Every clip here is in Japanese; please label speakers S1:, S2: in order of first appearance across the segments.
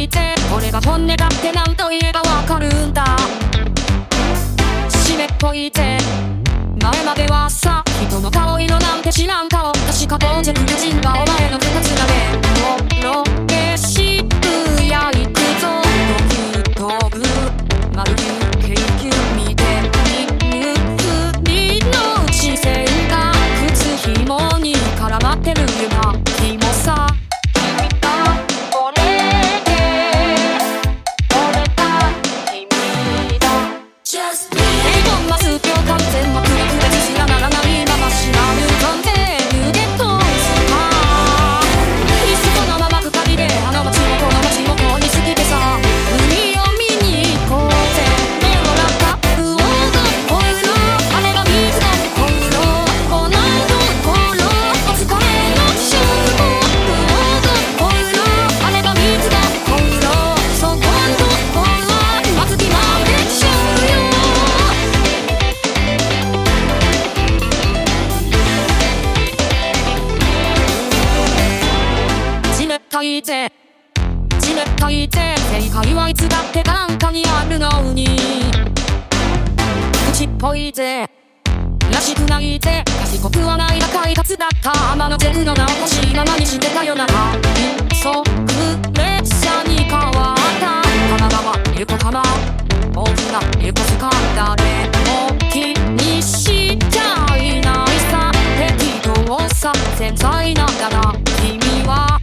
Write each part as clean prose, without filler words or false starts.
S1: いてこれが本音だって何と言えばわかるんだ。湿っぽいて前まではさ人の顔色なんて知らん顔確か当時の人がお前の二つなでもろけしく焼いくぞドキュ飛ぶ丸牛京急見て見抜く身の視線が靴紐に絡まってるよな気もさ冷たいぜ正解はいつだって眼下にあるのに口っぽいぜらしくないぜ賢くはないが快活だった天の弱の名を欲しいままにしてたよな快速列車に変わった神奈川横浜大船横須賀誰も気にしちゃいないさ適当さ繊細なんだな君は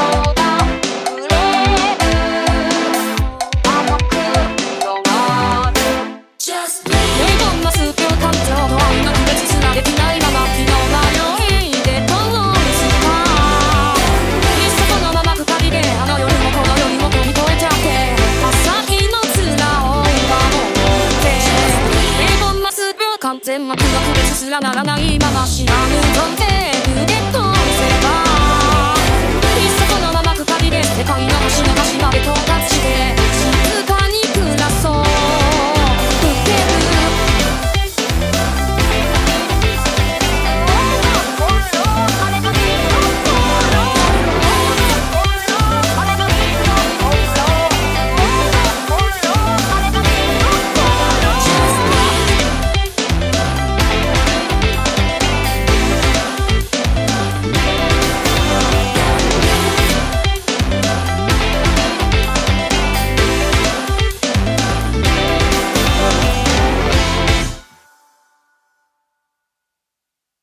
S1: 完全幕が区別すらならないまま知らぬ存ぜ腕とせばいっそこのまま二人で世界の端の端まで飛ぶ